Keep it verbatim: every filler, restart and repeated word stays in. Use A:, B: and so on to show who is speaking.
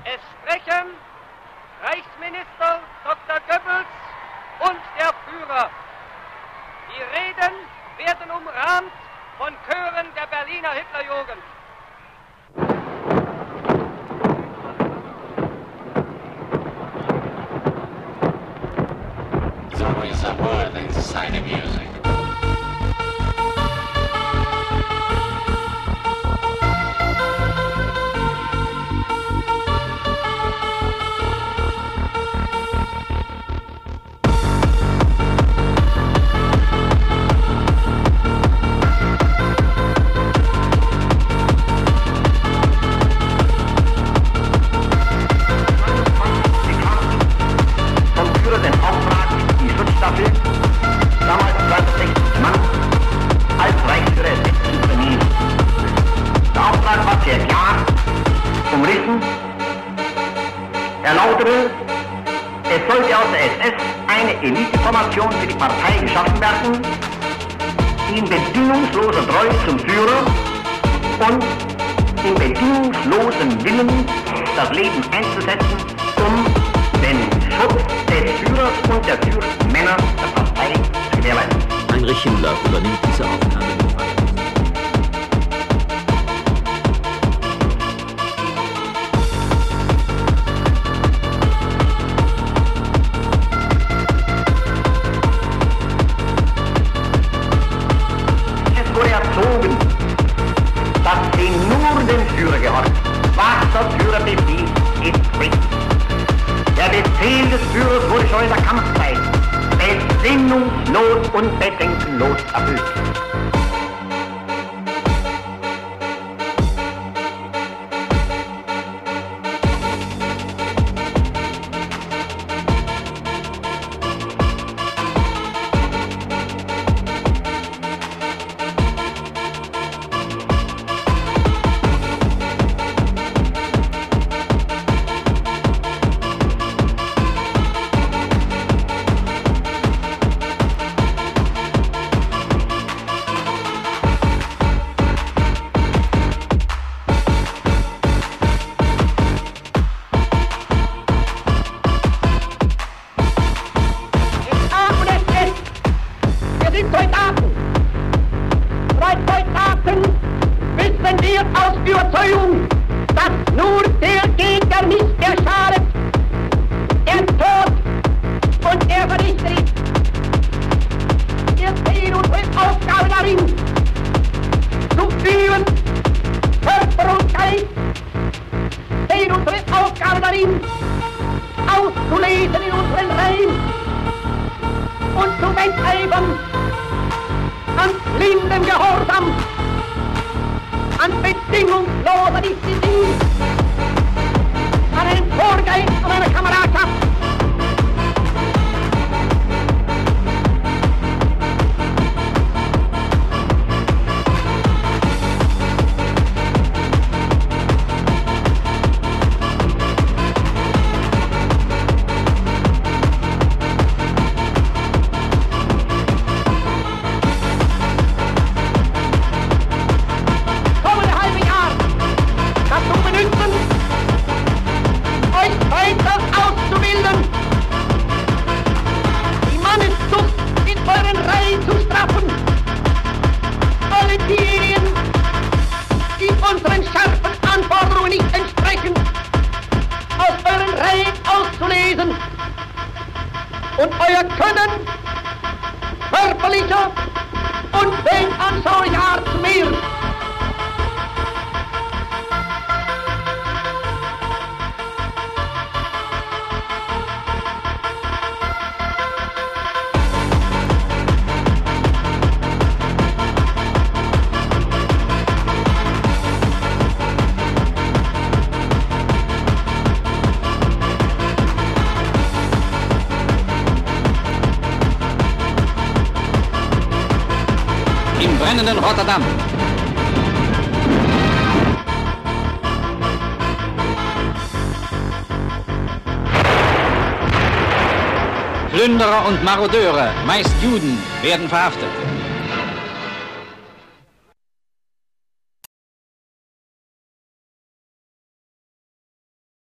A: Es sprechen Reichsminister Doktor Goebbels und der Führer. Die Reden werden umrahmt von Chören der Berliner Hitlerjugend.
B: There's always some more things aside of music.
C: Er lautete, es sollte aus der S S eine Eliteformation für die Partei geschaffen werden, die in bedingungsloser Treue zum Führer und in bedingungslosen Willen das Leben einzusetzen, um den Schutz des Führers und der Führungsmänner der Partei zu gewährleisten.
D: Heinrich Himmler übernimmt diese Aufnahme nur weiter.
C: Dass sie nur dem Führer gehorcht. Was der Führer befiehlt, ist richtig. Der Befehl des Führers wurde schon in der Kampfzeit besinnungslos und bedenkenlos erfüllt.
A: Wissen wir aus Überzeugung, dass nur der Gegner nicht mehr schadet, der Tod und der Vernichter ist. Wir sehen unsere Aufgabe darin, zu üben, Körper und Geist, sehen unsere Aufgabe darin, auszulesen in unseren Reihen und zu wetteifern an blindem Gehorsam, an bedingungsloser Disziplin, an einen Vorgeist und einer Kameradschaft. Unseren scharfen Anforderungen nicht entsprechen, aus euren Reihen auszulesen und euer Können körperlicher und weltanschaulicher Art zu mehren.
D: Im brennenden Rotterdam. Plünderer und Marodeure, meist Juden, werden verhaftet.